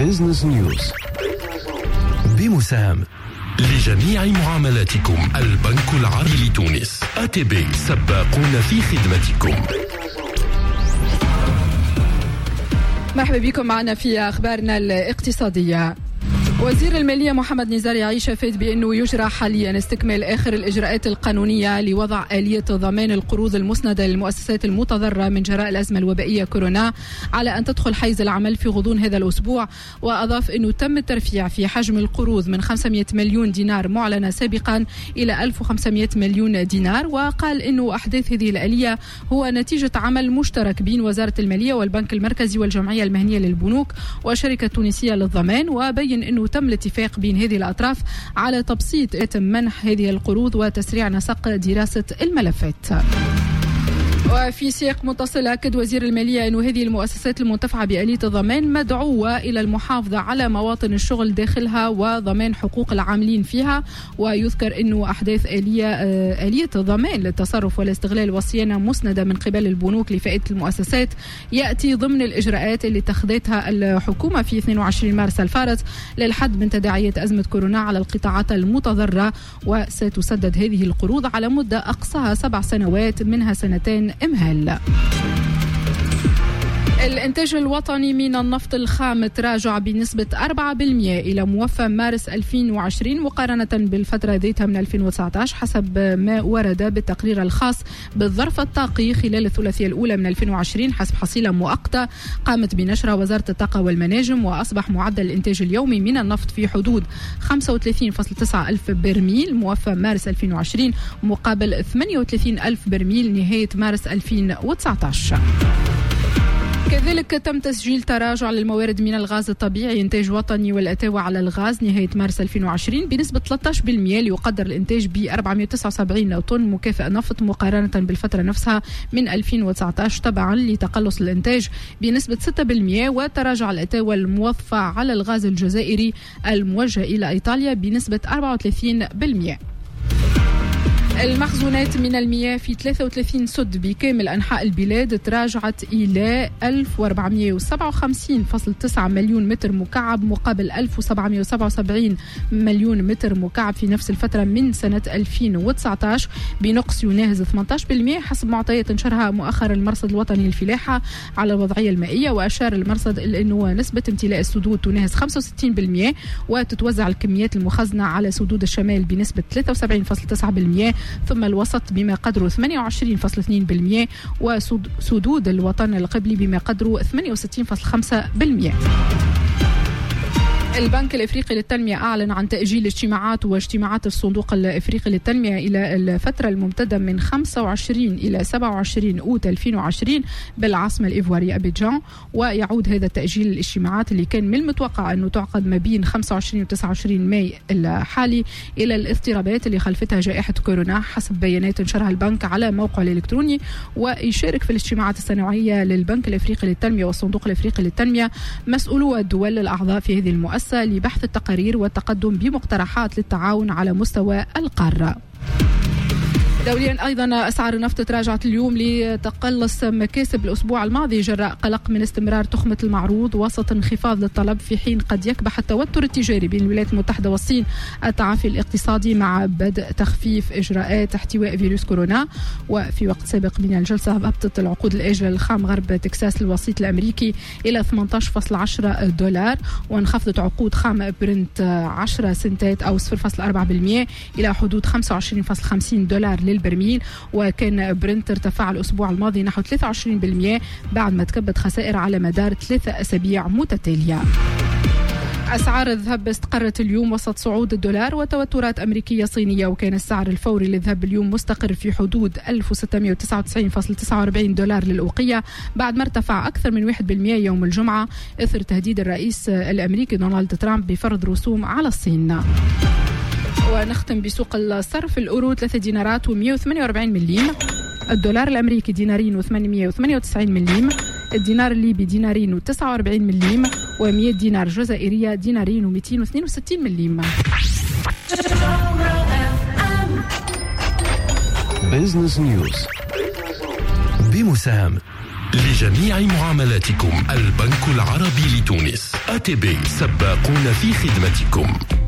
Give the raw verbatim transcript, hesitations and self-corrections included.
بيزنس نيوز بمساهمة لجميع معاملاتكم البنك العربي لتونس. إيه تي بي سباقون في خدمتكم. مرحبا بكم معنا في أخبارنا الاقتصادية. وزير المالية محمد نزار يعيش فاد بأنه يجرى حاليا استكمال آخر الإجراءات القانونية لوضع آلية ضمان القروض المسندة للمؤسسات المتضررة من جراء الأزمة الوبائية كورونا على أن تدخل حيز العمل في غضون هذا الأسبوع. وأضاف أنه تم الترفيع في حجم القروض من خمسمائة مليون دينار معلنة سابقا إلى ألف وخمسمائة مليون دينار. وقال أنه أحداث هذه الآلية هو نتيجة عمل مشترك بين وزارة المالية والبنك المركزي والجمعية المهنية للبنوك والشركة التونسية للضمان. وبين أنه تم الاتفاق بين هذه الأطراف على تبسيط منح هذه القروض وتسريع نسق دراسة الملفات. وفي سياق متصل أكد وزير المالية أن هذه المؤسسات المنتفعة بآلية الضمان مدعوة إلى المحافظة على مواطن الشغل داخلها وضمان حقوق العاملين فيها. ويذكر أنه أحداث آلية آلية الضمان للتصرف والاستغلال والصيانة مسندة من قبل البنوك لفائدة المؤسسات يأتي ضمن الإجراءات اللي اتخذتها الحكومة في اثنين وعشرين مارس الفارط للحد من تداعيات أزمة كورونا على القطاعات المتضررة. وستسدد هذه القروض على مدة أقصاها سبع سنوات منها سنتين إمهال. الإنتاج الوطني من النفط الخام تراجع بنسبة أربعة بالمئة إلى موفى مارس ألفين وعشرين مقارنة بالفترة ذاتها من ألفين وتسعة عشر حسب ما ورد بالتقرير الخاص بالظرف الطاقي خلال الثلاثية الأولى من ألفين وعشرين حسب حصيلة مؤقتة قامت بنشرها وزارة الطاقة والمناجم. وأصبح معدل الإنتاج اليومي من النفط في حدود خمسة وثلاثين فاصلة تسعة ألف برميل موفى مارس ألفين وعشرين مقابل ثمانية وثلاثين ألف برميل نهاية مارس ألفين وتسعة عشر. كذلك تم تسجيل تراجع للموارد من الغاز الطبيعي إنتاج وطني والأتاوة على الغاز نهاية مارس ألفين وعشرين بنسبة ثلاثة عشر بالمئة ليقدر الإنتاج ب أربعمائة وتسعة وسبعين طن مكافأة نفط مقارنة بالفترة نفسها من ألفين وتسعة عشر تبعا لتقلص الإنتاج بنسبة ستة بالمئة. وتراجع الأتاوة الموظفة على الغاز الجزائري الموجه إلى إيطاليا بنسبة أربعة وثلاثين بالمئة. المخزونات من المياه في ثلاثة وثلاثين سد بكامل أنحاء البلاد تراجعت إلى ألف وأربعمائة وسبعة وخمسين فاصلة تسعة مليون متر مكعب مقابل ألف وسبعمائة وسبعة وسبعين مليون متر مكعب في نفس الفترة من سنة ألفين وتسعة عشر بنقص يناهز ثمانية عشر بالمئة حسب معطيات نشرها مؤخرا المرصد الوطني للفلاحة على الوضعية المائية. وأشار المرصد إلى أنه نسبة امتلاء السدود تناهز خمسة وستين بالمئة وتتوزع الكميات المخزنة على سدود الشمال بنسبة ثلاثة وسبعين فاصلة تسعة بالمئة ثم الوسط بما قدره ثمانية وعشرين فاصلة اثنين بالمئة وسدود الوطن القبلي بما قدره ثمانية وستين فاصلة خمسة بالمئة. البنك الإفريقي للتنمية أعلن عن تأجيل اجتماعات واجتماعات الصندوق الإفريقي للتنمية إلى الفترة الممتدة من خمسة وعشرين إلى سبعة وعشرين أوت ألفين وعشرين بالعاصمة الإيفوارية أبيجان. ويعود هذا التأجيل الاجتماعات اللي كان من المتوقع أنه تعقد ما بين خمسة وعشرين و تسعة وعشرين ماي الحالي إلى الاضطرابات اللي خلفتها جائحة كورونا حسب بيانات نشرها البنك على موقعه الإلكتروني. ويشارك في الاجتماعات السنوية للبنك الإفريقي للتنمية والصندوق الإفريقي للتنمية مسؤولو الدول الأعضاء في هذه المؤسسة لبحث التقارير والتقدم بمقترحات للتعاون على مستوى القارة. دوليا أيضا أسعار النفط تراجعت اليوم لتقلص مكاسب الأسبوع الماضي جراء قلق من استمرار تخمة المعروض وسط انخفاض للطلب في حين قد يكبح التوتر التجاري بين الولايات المتحدة والصين التعافي الاقتصادي مع بدء تخفيف إجراءات احتواء فيروس كورونا. وفي وقت سابق من الجلسة هبطت العقود الآجلة للخام غرب تكساس الوسيط الأمريكي إلى ثمانية عشر فاصلة عشرة دولار وانخفضت عقود خام برنت عشرة سنتات أو صفر فاصلة أربعة بالمئة إلى حدود خمسة وعشرين فاصلة خمسين دولار للبرميل. وكان برنت ارتفع الأسبوع الماضي نحو ثلاثة وعشرين بالمئة بعد ما تكبد خسائر على مدار ثلاثة أسابيع متتالية. أسعار الذهب استقرت اليوم وسط صعود الدولار وتوترات أمريكية صينية وكان السعر الفوري للذهب اليوم مستقر في حدود ألف وستمائة وتسعة وتسعين فاصلة تسعة وأربعين دولار للأوقية بعد ما ارتفع أكثر من واحد بالمئة يوم الجمعة إثر تهديد الرئيس الأمريكي دونالد ترامب بفرض رسوم على الصين. ونختم بسوق الصرف. الأورو ثلاثة دينارات ومئة وثمانية وأربعين مليم، الدولار الأمريكي دينارين وثمانمئة وثمانية وتسعين مليم، الدينار الليبي دينارين وتسعة وأربعين مليم، ومئة دينار جزائرية دينارين ومئتين واثنين وستين مليم. بيزنس نيوز بمساهمة لجميع معاملاتكم البنك العربي لتونس. آتي بي سباقون في خدمتكم.